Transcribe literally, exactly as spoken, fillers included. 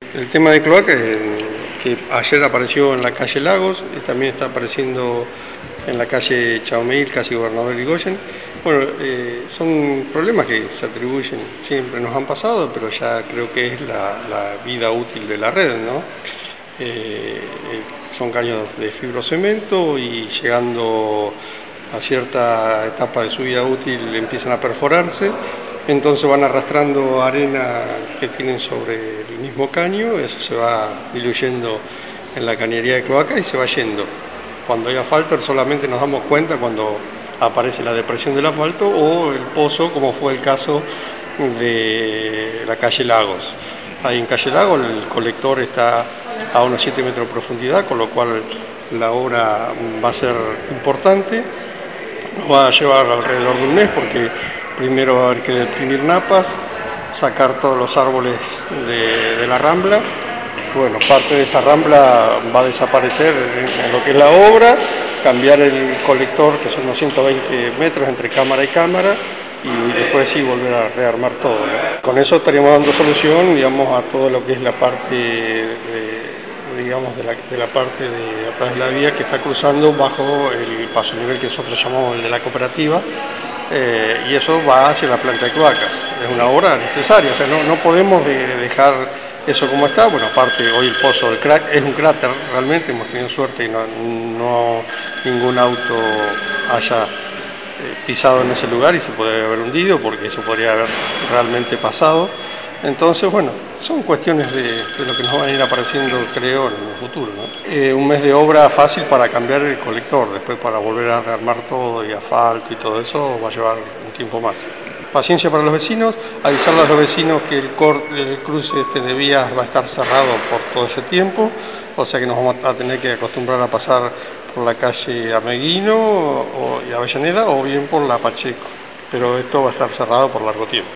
El tema de cloaca, eh, que ayer apareció en la calle Lagos, y también está apareciendo en la calle Chaumeil, casi Gobernador Irigoyen. Bueno, eh, son problemas que se atribuyen, siempre nos han pasado, pero ya creo que es la, la vida útil de la red, ¿no? Eh, son caños de fibrocemento y llegando a cierta etapa de su vida útil empiezan a perforarse, entonces van arrastrando arena que tienen sobre el mismo caño, eso se va diluyendo en la cañería de cloaca y se va yendo. Cuando hay asfalto solamente nos damos cuenta cuando aparece la depresión del asfalto o el pozo, como fue el caso de la calle Lagos. Ahí en calle Lagos el colector está a unos siete metros de profundidad, con lo cual la obra va a ser importante. Nos va a llevar alrededor de un mes porque primero va a haber que deprimir napas, sacar todos los árboles de, de la rambla. Bueno, parte de esa rambla va a desaparecer en, en lo que es la obra, cambiar el colector, que son unos ciento veinte metros entre cámara y cámara, y después sí volver a rearmar todo, ¿no? Con eso estaríamos dando solución, digamos, a todo lo que es la parte de, digamos, de la, de la parte de atrás de la vía que está cruzando bajo el paso nivel que nosotros llamamos el de la cooperativa, eh, y eso va hacia la planta de cloacas. Es una obra necesaria, o sea, no, no podemos de, dejar eso como está. Bueno, aparte hoy el pozo del crack es un cráter, realmente hemos tenido suerte y no, no ningún auto haya pisado en ese lugar y se puede haber hundido porque eso podría haber realmente pasado. Entonces, bueno, son cuestiones de, de lo que nos van a ir apareciendo, creo, en el futuro, ¿no? Eh, un mes de obra fácil para cambiar el colector, después para volver a rearmar todo y asfalto y todo eso va a llevar un tiempo más. Paciencia para los vecinos, avisarle a los vecinos que el, corte, el cruce este de vías va a estar cerrado por todo ese tiempo, o sea que nos vamos a tener que acostumbrar a pasar por la calle Ameguino o, y Avellaneda o bien por la Pacheco, pero esto va a estar cerrado por largo tiempo.